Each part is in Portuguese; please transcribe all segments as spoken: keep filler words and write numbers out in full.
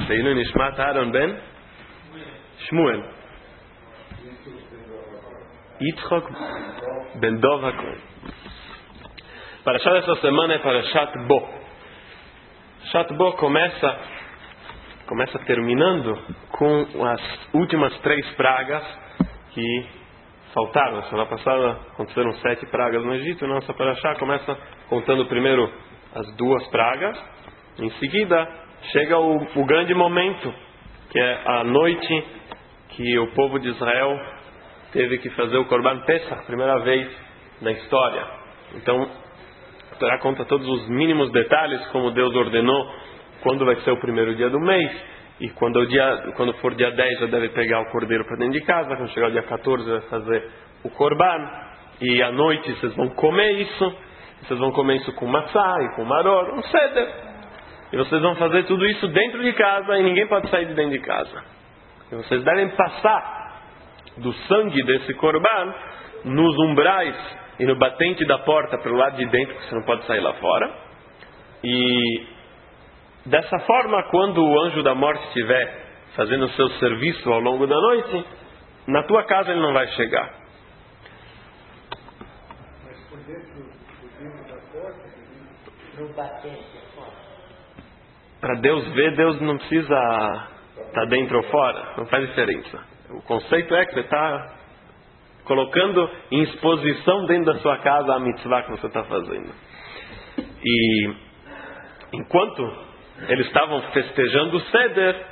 Leilui Nishmat Aaron ben Shmuel Yitzchok ben Dov HaKohen. Parashat dessa semana é Parashat Bo. Parashat Bo começa começa terminando com as últimas três pragas que faltaram. Na semana passada aconteceram sete pragas no Egito. Nossa Parashá começa contando primeiro as duas pragas. Em seguida chega o, o grande momento, que é a noite que o povo de Israel teve que fazer o Korban Pesach, primeira vez na história. Então a Torá conta todos os mínimos detalhes, como Deus ordenou quando vai ser o primeiro dia do mês, e quando, o dia, quando for dia dez já deve pegar o cordeiro para dentro de casa, quando chegar o dia quatorze vai fazer o Korban, e à noite vocês vão comer isso, vocês vão comer isso com matzá e com maror, um seder, e vocês vão fazer tudo isso dentro de casa, e ninguém pode sair de dentro de casa. E vocês devem passar do sangue desse Korban nos umbrais e no batente da porta pelo lado de dentro, porque você não pode sair lá fora. E dessa forma, quando o anjo da morte estiver fazendo o seu serviço ao longo da noite, na tua casa ele não vai chegar. Mas por dentro do dentro da porta, no batente da porta. Para Deus ver, Deus não precisa estar dentro ou fora, não faz diferença. O conceito é que você está colocando em exposição dentro da sua casa a mitzvah que você está fazendo. E enquanto eles estavam festejando o Seder,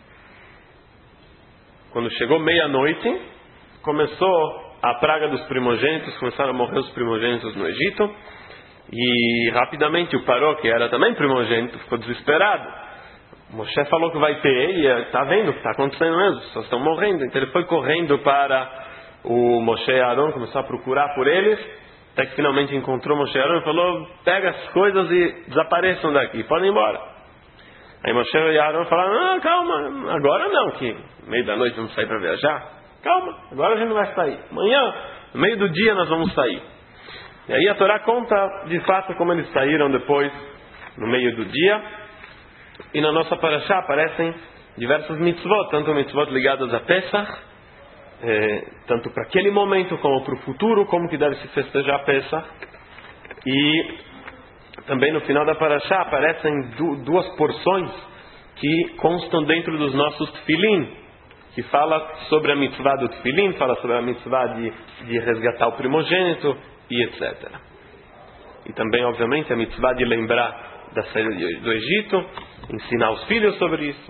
quando chegou meia-noite, começou a praga dos primogênitos, começaram a morrer os primogênitos no Egito, e rapidamente o Paró, que era também primogênito, ficou desesperado. Moshe falou que vai ter, e está vendo o que está acontecendo mesmo, as pessoas estão morrendo. Então ele foi correndo para o Moshe e Aaron, começou a procurar por eles, até que finalmente encontrou Moshe e Aaron e falou: pega as coisas e desapareçam daqui, podem ir embora. Aí Moshe e Aaron falaram: não, calma, agora não, que no meio da noite vamos sair para viajar. Calma, agora a gente não vai sair, amanhã, no meio do dia nós vamos sair. E aí a Torá conta de fato como eles saíram depois, no meio do dia. E na nossa Parashá aparecem diversas mitzvot, tanto mitzvot ligadas a Pesach, eh, tanto para aquele momento como para o futuro, como que deve se festejar Pesach. E também no final da Parashá aparecem du- duas porções que constam dentro dos nossos tefilin, que fala sobre a mitzvah do tefilin, fala sobre a mitzvah de, de resgatar o primogênito e etcétera. E também, obviamente, a mitzvah de lembrar da saída do Egito, ensinar os filhos sobre isso.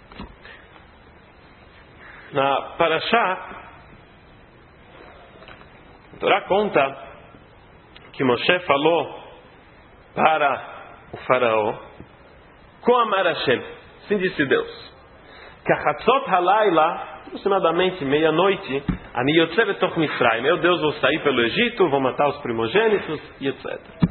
Na Parashá, a Torá conta que Moshe falou para o faraó: com Amar Hashem, assim disse Deus, Kachatzot halayla, aproximadamente meia-noite, Ani yotze betoch Mitzrayim, meu Deus, vou sair pelo Egito, vou matar os primogênitos e etcétera.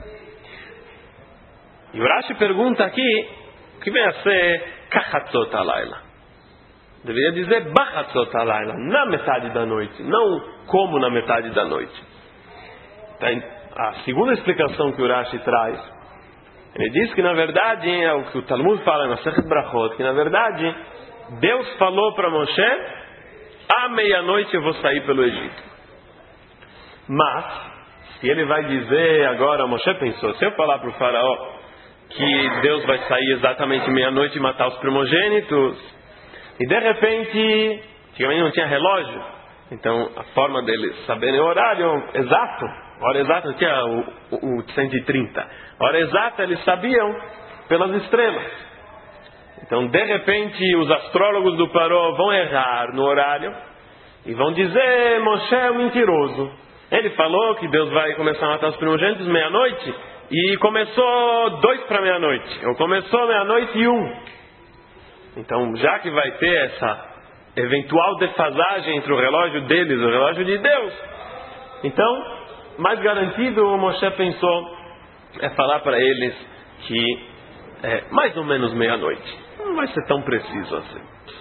E o Rashi pergunta aqui, o que vem a ser Kachatzot halayla? Deveria dizer Bachatzot halayla, na metade da noite, não como na metade da noite. Então, a segunda explicação que o Rashi traz, ele diz que na verdade, é o que o Talmud fala na Masechet Brachot, que na verdade Deus falou para Moshe: à meia-noite eu vou sair pelo Egito. Mas se ele vai dizer agora, Moshe pensou, se eu falar para o faraó que Deus vai sair exatamente meia-noite e matar os primogênitos, e de repente, antigamente não tinha relógio, então a forma deles saberem o horário exato, a hora exata não tinha o, o, o cento e trinta, a hora exata eles sabiam pelas estrelas. Então de repente os astrólogos do Paró vão errar no horário e vão dizer: Moshe é um mentiroso, ele falou que Deus vai começar a matar os primogênitos meia-noite, e começou dois para meia-noite, ou começou meia-noite e um. Então, já que vai ter essa eventual defasagem entre o relógio deles e o relógio de Deus, então, mais garantido, o Moshe pensou, é falar para eles que é mais ou menos meia-noite. Não vai ser tão preciso assim.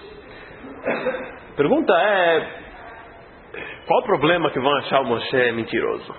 A pergunta é: qual o problema que vão achar o Moshe mentiroso?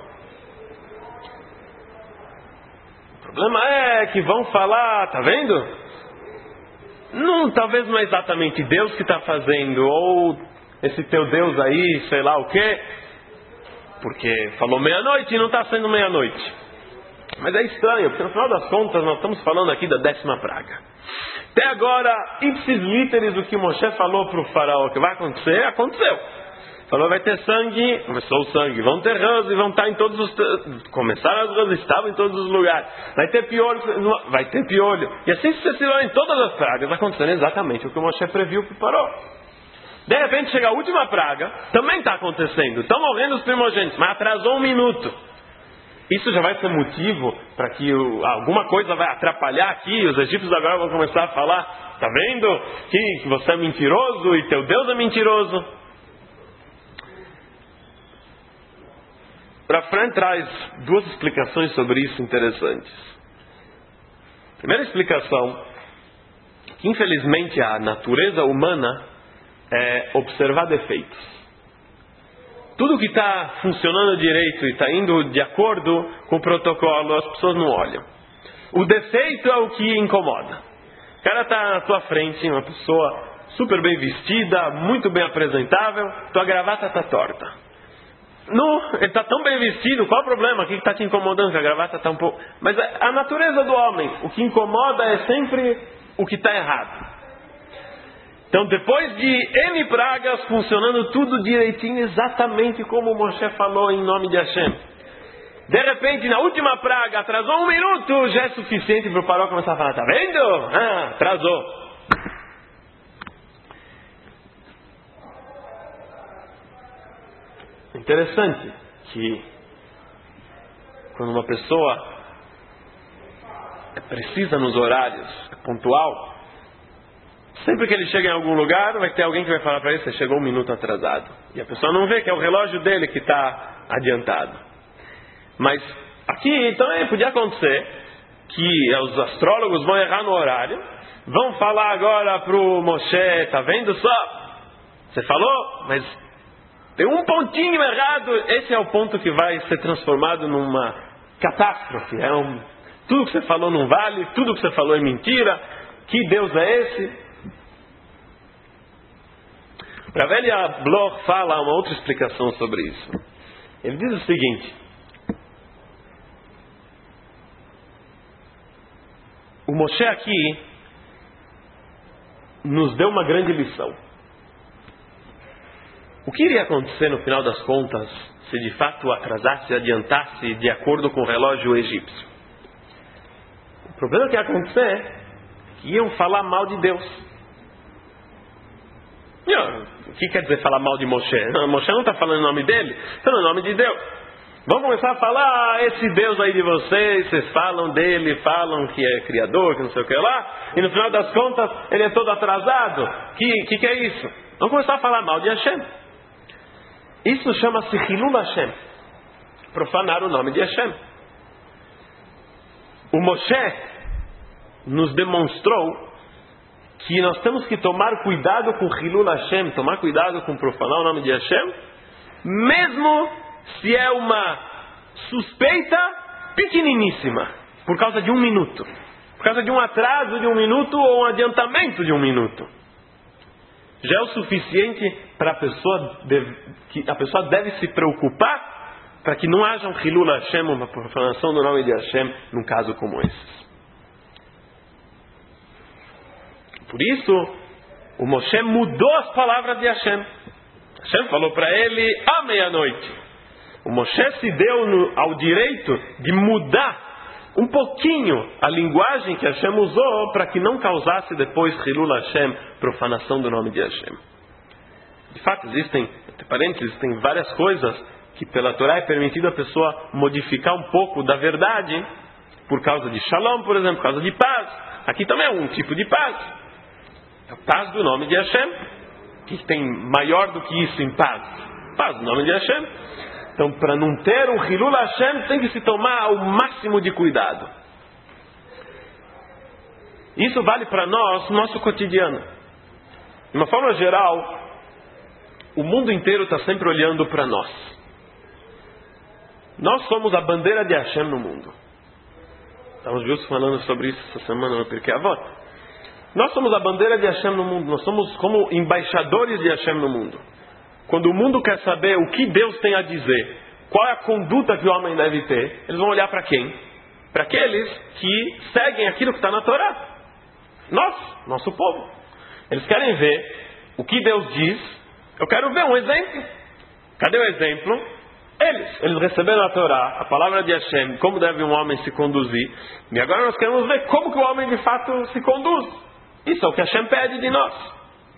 O problema é que vão falar: tá vendo? não, talvez não é exatamente Deus que está fazendo, ou esse teu Deus aí, sei lá o quê, porque falou meia-noite e não está sendo meia-noite. Mas é estranho, porque no final das contas nós estamos falando aqui da décima praga. Até agora, ipsis literis, o que Moshe falou para o faraó que vai acontecer, aconteceu. Falou, vai ter sangue, começou o sangue, vão ter rãs e vão estar em todos os... Começaram as rãs, estavam em todos os lugares. Vai ter piolho, vai ter piolho. E assim sucessivamente, todas as pragas acontecendo exatamente o que o Moshe previu para o faraó. De repente chega a última praga, também está acontecendo. Estão morrendo os primogênitos, mas atrasou um minuto. Isso já vai ser motivo para que o, alguma coisa vai atrapalhar aqui. Os egípcios agora vão começar a falar, está vendo que você é mentiroso e teu Deus é mentiroso. Rafran traz duas explicações sobre isso interessantes. Primeira explicação, que infelizmente a natureza humana é observar defeitos. Tudo que está funcionando direito e está indo de acordo com o protocolo, as pessoas não olham. O defeito é o que incomoda. O cara está na tua frente, uma pessoa super bem vestida, muito bem apresentável, tua gravata está torta. Não, ele está tão bem vestido, qual o problema? O que está te incomodando? Que a gravata está um pouco... Mas a natureza do homem, o que incomoda é sempre o que está errado. Então, depois de N pragas, funcionando tudo direitinho, exatamente como o Moshe falou em nome de Hashem. De repente, na última praga, atrasou um minuto, já é suficiente para o faraó começar a falar, tá vendo? Ah, atrasou. Interessante que quando uma pessoa é precisa nos horários, é pontual, sempre que ele chega em algum lugar, vai ter alguém que vai falar para ele, você chegou um minuto atrasado. E a pessoa não vê que é o relógio dele que está adiantado. Mas aqui também podia acontecer que os astrólogos vão errar no horário, vão falar agora para o Moshe, tá vendo só? Você falou, mas tem um pontinho errado. Esse é o ponto que vai ser transformado numa catástrofe. É um, tudo que você falou não vale, tudo que você falou é mentira. Que Deus é esse? Rav Elia Bloch fala uma outra explicação sobre isso. Ele diz o seguinte: o Moshe aqui nos deu uma grande lição. O que iria acontecer no final das contas se de fato atrasasse e adiantasse de acordo com o relógio egípcio? O problema que ia acontecer é que iam falar mal de Deus. Não, o que quer dizer falar mal de Moshe? Não, Moshe não está falando em nome dele, está no nome de Deus. Vão começar a falar, ah, esse Deus aí de vocês, vocês falam dele, falam que é criador, que não sei o que lá, e no final das contas ele é todo atrasado. Que que, que é isso? Vão começar a falar mal de Hashem. Isso chama-se Hilul Hashem, profanar o nome de Hashem. O Moshe nos demonstrou que nós temos que tomar cuidado com Hilul Hashem, tomar cuidado com profanar o nome de Hashem, mesmo se é uma suspeita pequeniníssima, por causa de um minuto, por causa de um atraso de um minuto ou um adiantamento de um minuto. Já é o suficiente para a pessoa, deve, que a pessoa deve se preocupar para que não haja um Hilul Hashem, uma profanação do nome de Hashem, num caso como esse. Por isso, o Moshe mudou as palavras de Hashem. Hashem falou para ele à meia-noite. O Moshe se deu no, ao direito de mudar um pouquinho a linguagem que Hashem usou para que não causasse depois Hilul Hashem, profanação do nome de Hashem. De fato, existem, entre parênteses, existem várias coisas que pela Torá é permitido a pessoa modificar um pouco da verdade por causa de Shalom, por exemplo, por causa de paz. Aqui também é um tipo de paz. É a paz do nome de Hashem. O que tem maior do que isso em paz? Paz do nome de Hashem. Então, para não ter um Hilul Hashem, tem que se tomar o máximo de cuidado. Isso vale para nós, no nosso cotidiano. De uma forma geral, o mundo inteiro está sempre olhando para nós. Nós somos a bandeira de Hashem no mundo. Estamos juntos falando sobre isso essa semana no Pirkei Avot. Nós somos a bandeira de Hashem no mundo. Nós somos como embaixadores de Hashem no mundo. Quando o mundo quer saber o que Deus tem a dizer, qual é a conduta que o homem deve ter, eles vão olhar para quem? Para aqueles que seguem aquilo que está na Torá. Nós, nosso povo. Eles querem ver o que Deus diz. Eu quero ver um exemplo. Cadê o exemplo? Eles. Eles receberam a Torá, a palavra de Hashem, como deve um homem se conduzir. E agora nós queremos ver como que o homem de fato se conduz. Isso é o que Hashem pede de nós.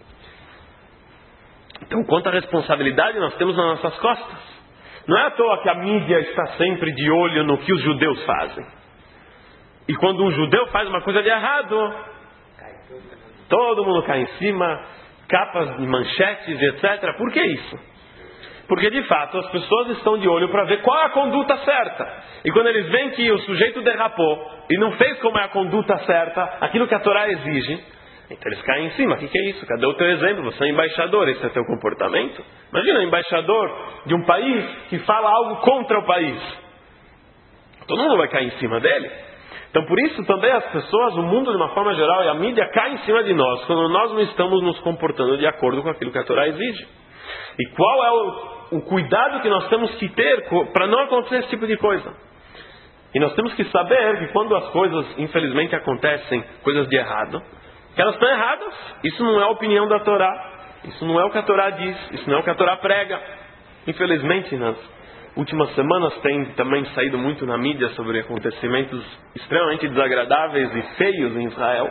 Então, quanta responsabilidade nós temos nas nossas costas. Não é à toa que a mídia está sempre de olho no que os judeus fazem. E quando um judeu faz uma coisa de errado, todo mundo cai em cima, capas de manchetes, etcétera. Por que isso? Porque de fato as pessoas estão de olho para ver qual é a conduta certa. E quando eles veem que o sujeito derrapou e não fez como é a conduta certa, aquilo que a Torá exige, então eles caem em cima. O que, que é isso? Cadê o teu exemplo? Você é embaixador, esse é teu comportamento? Imagina um embaixador de um país que fala algo contra o país. Todo mundo vai cair em cima dele. Então por isso também as pessoas, o mundo de uma forma geral e a mídia caem em cima de nós, quando nós não estamos nos comportando de acordo com aquilo que a Torá exige. E qual é o, o cuidado que nós temos que ter para não acontecer esse tipo de coisa? E nós temos que saber que quando as coisas, infelizmente, acontecem, coisas de errado, que elas estão erradas. Isso não é a opinião da Torá. Isso não é o que a Torá diz. Isso não é o que a Torá prega. Infelizmente, nas últimas semanas tem também saído muito na mídia sobre acontecimentos extremamente desagradáveis e feios em Israel.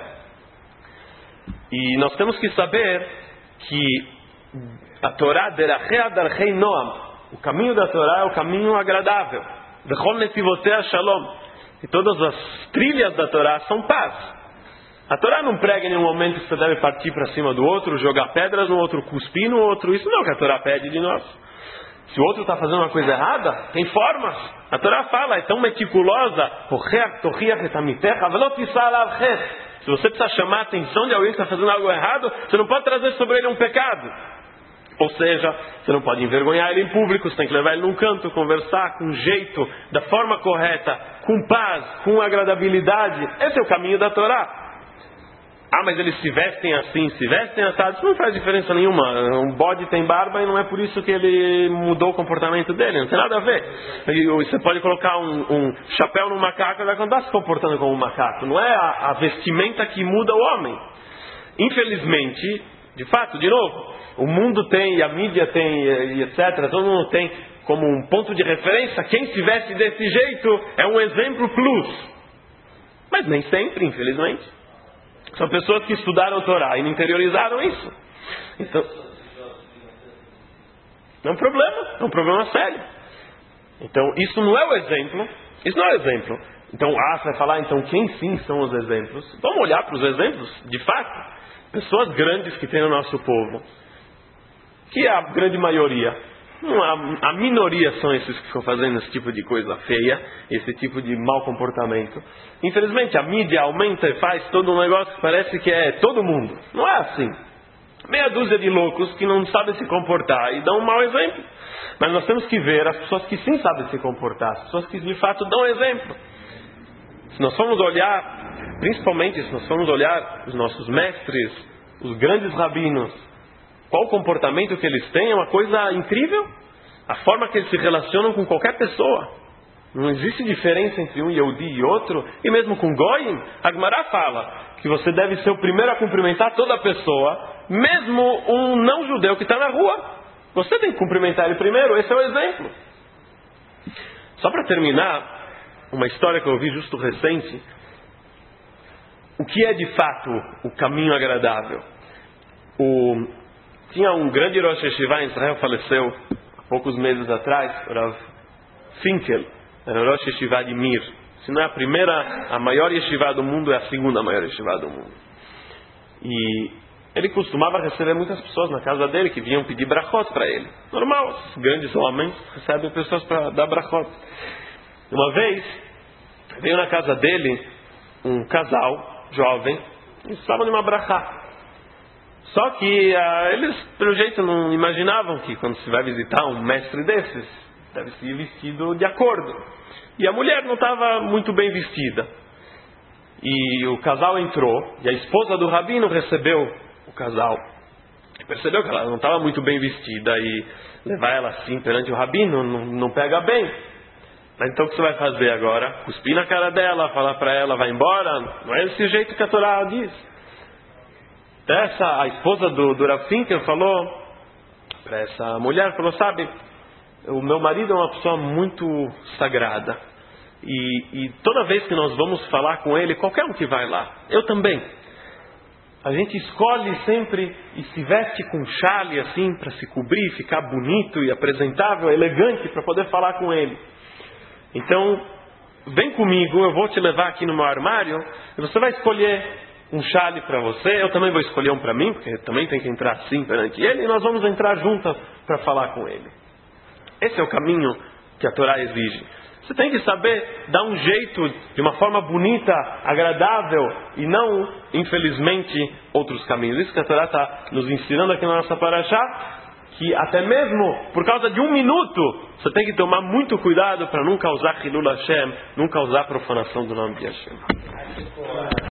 E nós temos que saber que a Torá, derachei darchei noam, o caminho da Torá é o caminho agradável. Vechol netivotea shalom. E todas as trilhas da Torá são paz. A Torá não prega em nenhum momento que você deve partir para cima do outro, jogar pedras no outro, cuspir no outro. Isso não é o que a Torá pede de nós. Se o outro está fazendo uma coisa errada, tem formas. A Torá fala, é tão meticulosa. Se você precisa chamar a atenção de alguém que está fazendo algo errado, você não pode trazer sobre ele um pecado. Ou seja, você não pode envergonhar ele em público, você tem que levar ele num canto, conversar com jeito, da forma correta, com paz, com agradabilidade. Esse é o caminho da Torá. Ah, mas eles se vestem assim, se vestem assado, isso não faz diferença nenhuma. Um bode tem barba e não é por isso que ele mudou o comportamento dele, não tem nada a ver. E você pode colocar um, um chapéu no macaco e vai continuar se comportando como um macaco. Não é a, a vestimenta que muda o homem. Infelizmente, de fato, de novo, o mundo tem, e a mídia tem, e etcétera, todo mundo tem como um ponto de referência, quem se veste desse jeito é um exemplo plus. Mas nem sempre, infelizmente. São pessoas que estudaram a Torá e não interiorizaram isso. Então, é um problema, é um problema sério. Então, isso não é o exemplo. Isso não é o exemplo. Então, ah, você vai falar, então, quem sim são os exemplos? Vamos olhar para os exemplos, de fato. Pessoas grandes que tem no nosso povo. Que é a grande maioria. A minoria são esses que ficam fazendo esse tipo de coisa feia, esse tipo de mau comportamento. Infelizmente a mídia aumenta e faz todo um negócio que parece que é todo mundo. Não é assim. Meia dúzia de loucos que não sabem se comportar e dão um mau exemplo. Mas nós temos que ver as pessoas que sim sabem se comportar, as pessoas que de fato dão exemplo. Se nós formos olhar, principalmente se nós formos olhar os nossos mestres, os grandes rabinos, qual o comportamento que eles têm é uma coisa incrível. A forma que eles se relacionam com qualquer pessoa. Não existe diferença entre um Yehudi e outro. E mesmo com Goyim, a Gemara fala que você deve ser o primeiro a cumprimentar toda a pessoa, mesmo um não judeu que está na rua. Você tem que cumprimentar ele primeiro. Esse é o exemplo. Só para terminar, uma história que eu ouvi justo recente. O que é de fato o caminho agradável? O... Tinha um grande Rosh Yeshiva em Israel, faleceu há poucos meses atrás, Rav Finkel, era o Rosh Yeshiva de Mir. Se não é a primeira, a maior Yeshiva do mundo, é a segunda maior Yeshiva do mundo. E ele costumava receber muitas pessoas na casa dele que vinham pedir brachot para ele. Normal, os grandes homens recebem pessoas para dar brachot. Uma vez, veio na casa dele um casal jovem, eles estavam numa brachá. Só que uh, eles, pelo jeito, não imaginavam que quando se vai visitar um mestre desses, deve ser vestido de acordo. E a mulher não estava muito bem vestida. E o casal entrou, e a esposa do rabino recebeu o casal. Percebeu que ela não estava muito bem vestida, e levar ela assim perante o rabino não, não pega bem. Mas então o que você vai fazer agora? Cuspir na cara dela, falar para ela, vai embora? Não é esse jeito que a Torá diz. Essa, a esposa do, do Rav Finkel falou para essa mulher, falou, sabe, o meu marido é uma pessoa muito sagrada. E, e toda vez que nós vamos falar com ele, qualquer um que vai lá, eu também, a gente escolhe sempre e se veste com chale assim para se cobrir, ficar bonito e apresentável, elegante para poder falar com ele. Então, vem comigo, eu vou te levar aqui no meu armário e você vai escolher um chale para você, eu também vou escolher um para mim, porque também tem que entrar assim perante ele, e nós vamos entrar juntas para falar com ele. Esse é o caminho que a Torá exige. Você tem que saber dar um jeito de uma forma bonita, agradável, e não, infelizmente, outros caminhos. Isso que a Torá está nos ensinando aqui na nossa parashá, que até mesmo por causa de um minuto, você tem que tomar muito cuidado para não causar Hilul Hashem, não causar profanação do nome de Hashem.